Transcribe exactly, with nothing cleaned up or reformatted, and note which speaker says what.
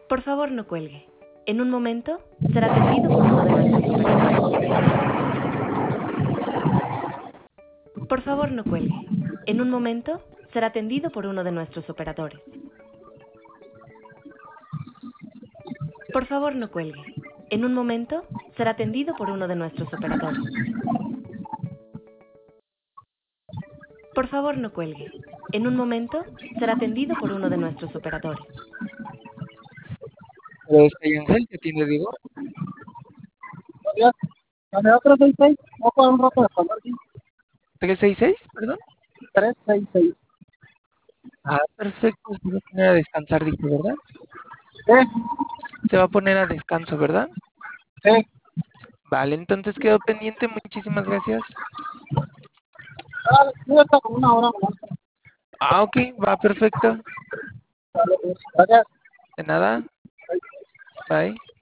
Speaker 1: Por favor, no cuelgue. En un momento será atendido por uno de nuestros operadores. Por favor, no cuelgue. En un momento será atendido por uno de nuestros operadores. Por favor, no cuelgue. En un momento será atendido por uno de nuestros operadores. Por favor, no cuelgue. En un momento será atendido por uno de nuestros operadores.
Speaker 2: Este Yangel, ¿qué tiene, digo?
Speaker 3: Dame otro seis seis, no con un rato de hablar, sí.
Speaker 2: ¿tres seis seis? Perdón.
Speaker 3: tres seis seis.
Speaker 2: Ah, perfecto. Se va a poner a descansar, dijo, ¿verdad?
Speaker 3: ¿Eh?
Speaker 2: Se va a poner a descanso, ¿verdad?
Speaker 3: ¿Eh?
Speaker 2: Vale, entonces quedo pendiente. Muchísimas gracias.
Speaker 3: Ah, sí, está como una hora más.
Speaker 2: Ah, ok, va perfecto.
Speaker 3: Vale, pues, gracias.
Speaker 2: De nada. Bye.